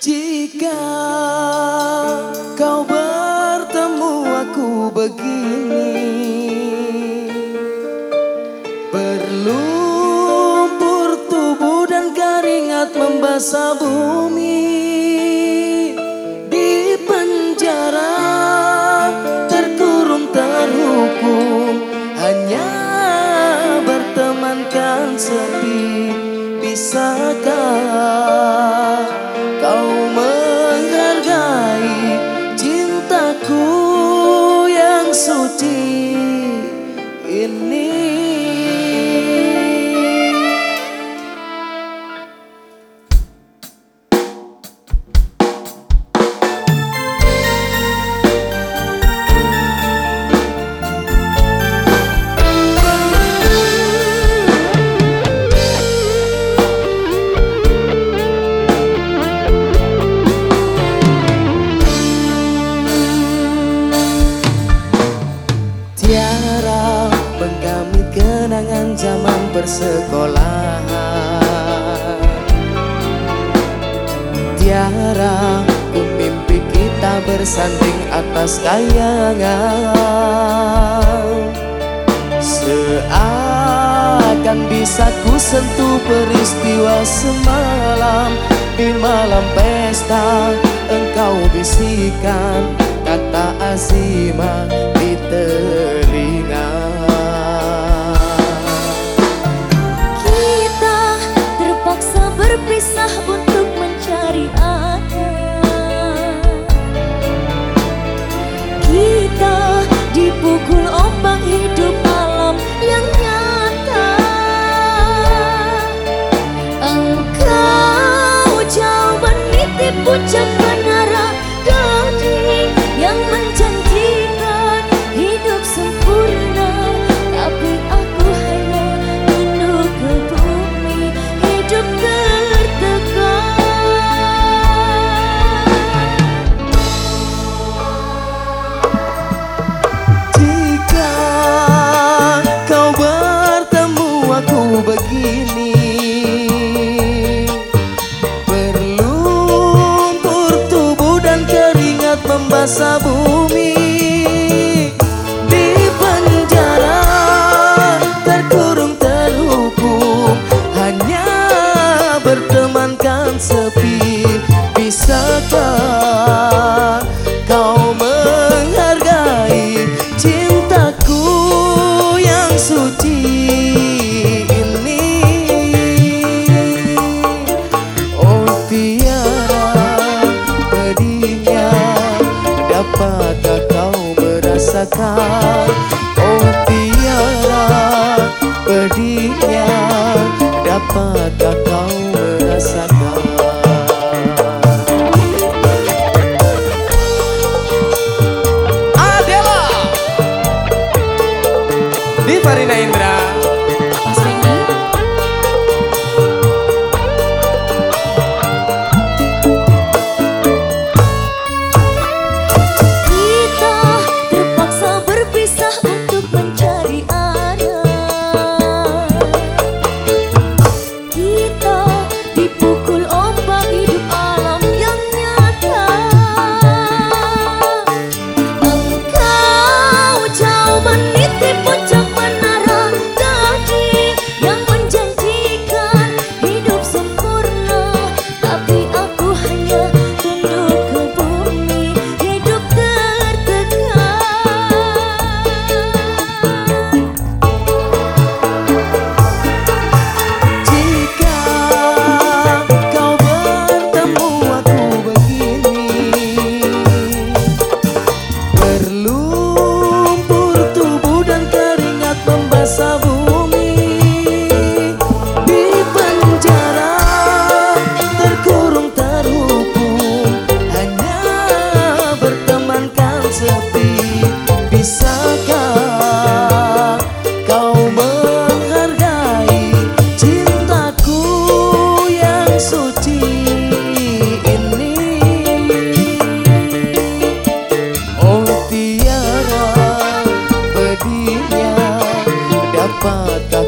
Jika kau bertemu aku begini, berlumpur tubuh dan keringat membasah bumi, di penjara terkurung terhukum, hanya bertemankan sepi. Bisakah kau menghargai cintaku yang suci ini? Tiara menggamit kenangan zaman persekolahan. Tiara ku mimpi kita bersanding atas kayangan. Seakan bisa ku sentuh peristiwa semalam. Di malam pesta engkau bisikan kata azimah di telinga. Kita terpaksa berpisah untuk mencari arah. Kita dipukul ombak hidup alam yang nyata. Engkau jauh meniti puncak menara gading yang menjanjikan hidup sempurna, tapi aku hanya tunduk ke bumi, hidup tertekan. Jika kau bertemu aku begini, berlumpur tubuh dan keringat membasah bumi, di penjara terkurung terhukum, hanya bertemankan sepi. Bisakah kau menghargai cintaku yang suci ini? Oh tiara pedihnya, dapatkah kau merasakan? Oh tiara pedihnya, dapatkah kau merasakan? Adela di Farina Indra. Mas Randy, kita terpaksa berpisah untuk mencari arah. Kita dipukul ombak hidup alam yang nyata. Engkau jauh meniti puncak menara gading yang menjanjikan hidup sempurna, tapi aku hanya tunduk ke bumi, hidup tertekan. Jika kau bertemu aku begini, berlumpur tubuh dan keringat membasah bumi, di penjara terkurung terhukum, hanya bertemankan sepi. Bisakah kau menghargai cintaku yang suci ini? Oh tiara pedihnya, dapatkah